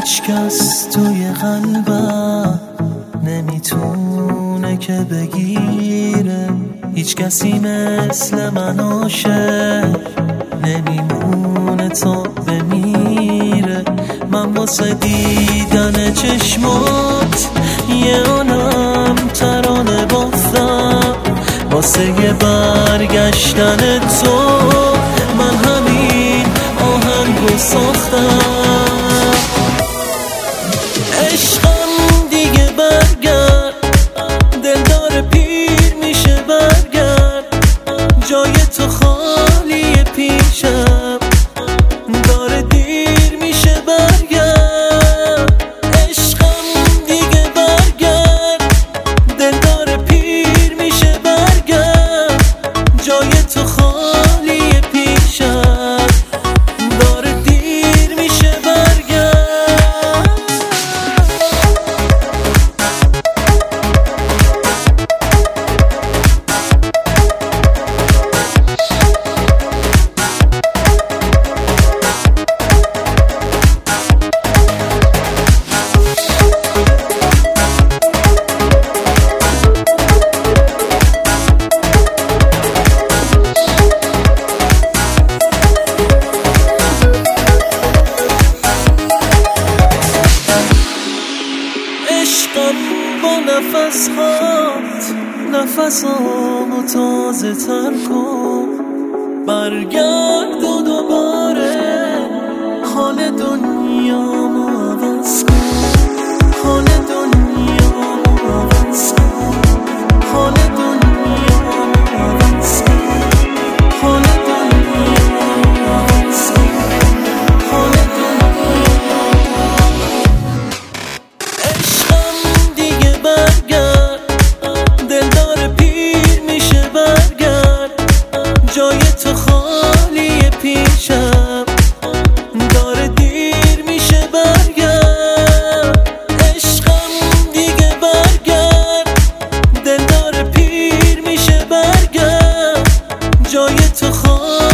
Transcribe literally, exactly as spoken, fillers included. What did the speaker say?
هیچ کس توی قلبم نمیتونه که بگیره، هیچ کسی مثل من عاشق نمیمونه تا بمیره. من واسه دیدن چشمات یه عالم ترانه بافتم، واسه یه برگشتن تو من همین آهنگو ساختم. عشقم دیگه برگرد، دلدار پیر میشه برگرد، جای تو خالی پیشم داره دیر میشه برگرد. عشقم دیگه برگرد، دلدار پیر میشه برگرد، جای تو خالی پیشم داره دیر میشه برگرد. عشقم با نفس هات نفسامو تازه تر کن، برگرد و دوباره حال دنیامو عوض کن، حال دنیامو عوض کن، حال دنیامو عوض کن، حال دنیامو عوض کن، حال جای تو خالی پیشم داره دیر میشه برگرد. عشقم دیگه برگرد، دلدار پیر میشه برگرد، جای تو خالی